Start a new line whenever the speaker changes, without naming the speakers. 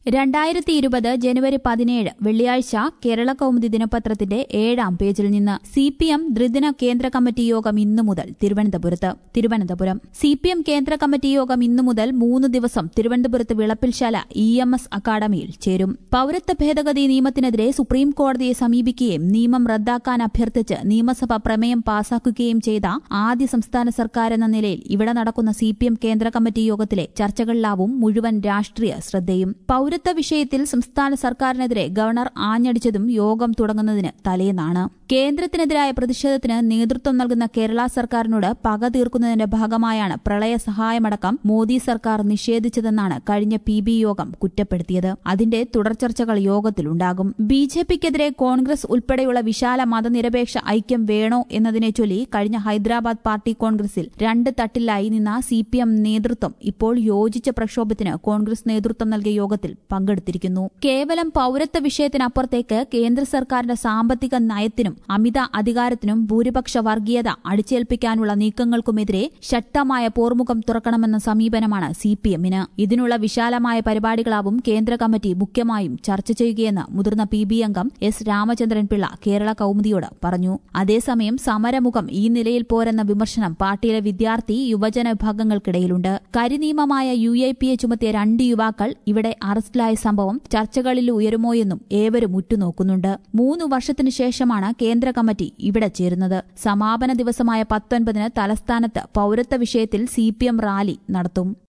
2020 ജനുവരി 17 വെള്ളിയാഴ്ച കേരള കൗമുദി ദിനപത്രത്തിന്റെ 7-ാം പേജിൽ നിന്ന് CPM ദ്വിദിന കേന്ദ്ര കമ്മിറ്റി യോഗം ഇന്നു മുതൽ തിരുവനന്തപുരം CPM കേന്ദ്ര കമ്മിറ്റി യോഗം ഇന്നു മുതൽ 3 ദിവസം തിരുവനന്തപുരത്ത് വിളപ്പിൽശാല EMS അക്കാദമിയിൽ ചേരും. പൌരത്വ ഭേദഗതി നിയമത്തിനെതിരെ സുപ്രീം കോടതിയെ സമീപിക്കുകയും നിയമം റദ്ദാക്കാൻ അഭ്യർത്ഥിച്ച് നിയമസഭ പ്രമേയം പാസാക്കുകയും ചെയ്ത ആദ്യ സംസ്ഥാന സർക്കാരെന്ന നിലയിൽ ഇവിടെ നടക്കുന്ന CPM കേന്ദ്ര കമ്മിറ്റി യോഗത്തിലെ ചർച്ചകളിലാവും മുഴുവൻ രാഷ്ട്രീയ ശ്രദ്ധയും. പൌരത്വ വിഷയത്തിൽ സംസ്ഥാന സർക്കാരിനെതിരെ ഗവർണർ ആഞ്ഞടിച്ചതും യോഗം തുടങ്ങുന്നതിന് തലേന്നാണ്. കേന്ദ്രത്തിനെതിരായ പ്രതിഷേധത്തിന് നേതൃത്വം നൽകുന്ന കേരള സർക്കാരിനോട് പക തീർക്കുന്നതിന്റെ ഭാഗമായാണ് പ്രളയ സഹായമടക്കം മോദി സർക്കാർ നിഷേധിച്ചതെന്നാണ് കഴിഞ്ഞ PB യോഗം കുറ്റപ്പെടുത്തിയത്. അതിന്റെ തുടർചർച്ചകൾ യോഗത്തിലുണ്ടാകും. BJPക്കെതിരെ കോൺഗ്രസ് ഉൾപ്പെടെയുള്ള വിശാല മതനിരപേക്ഷ ഐക്യം വേണോ എന്നതിനെ ചൊല്ലി കഴിഞ്ഞ ഹൈദരാബാദ് പാർട്ടി കോൺഗ്രസിൽ 2 തട്ടിലായി നിന്ന CPM നേതൃത്വം ഇപ്പോൾ യോജിച്ച പ്രക്ഷോഭത്തിന് കോൺഗ്രസ് നേതൃത്വം നൽകിയ യോഗത്തിൽ പങ്കെടുത്തിരിക്കുന്നു. കേവലം പൌരത്വ വിഷയത്തിനപ്പുറത്തേക്ക് കേന്ദ്ര സർക്കാരിന്റെ സാമ്പത്തിക നയത്തിനും അമിത അധികാരത്തിനും ഭൂരിപക്ഷ വർഗീയത അടിച്ചേൽപ്പിക്കാനുള്ള നീക്കങ്ങൾക്കുമെതിരെ ശക്തമായ പോർമുഖം തുറക്കണമെന്ന സമീപനമാണ് CPMന്. ഇതിനുള്ള വിശാലമായ പരിപാടികളാവും കേന്ദ്ര കമ്മിറ്റി മുഖ്യമായും ചർച്ച ചെയ്യുകയെന്ന് മുതിർന്ന PB അംഗം S. രാമചന്ദ്രൻ പിള്ള കേരള കൗമുദിയോട് പറഞ്ഞു. അതേസമയം സമരമുഖം ഈ നിലയിൽ പോരെന്ന വിമർശനം പാർട്ടിയിലെ വിദ്യാർത്ഥി യുവജന വിഭാഗങ്ങൾക്കിടയിലുണ്ട്. കരിനിയമമായ UAPA ചുമത്തിയ 2 യുവാക്കൾ ഇവിടെ അറസ്റ്റിലായ സംഭവം ചർച്ചകളിൽ ഉയരുമോയെന്നും ഏവരും ഉറ്റുനോക്കുന്നുണ്ട്. 3 വർഷത്തിനു ശേഷമാണ് കേന്ദ്ര കമ്മിറ്റി ഇവിടെ ചേരുന്നത്. സമാപന ദിവസമായ 19-ന് തലസ്ഥാനത്ത് പൌരത്വ വിഷയത്തിൽ CPM റാലി നടത്തും.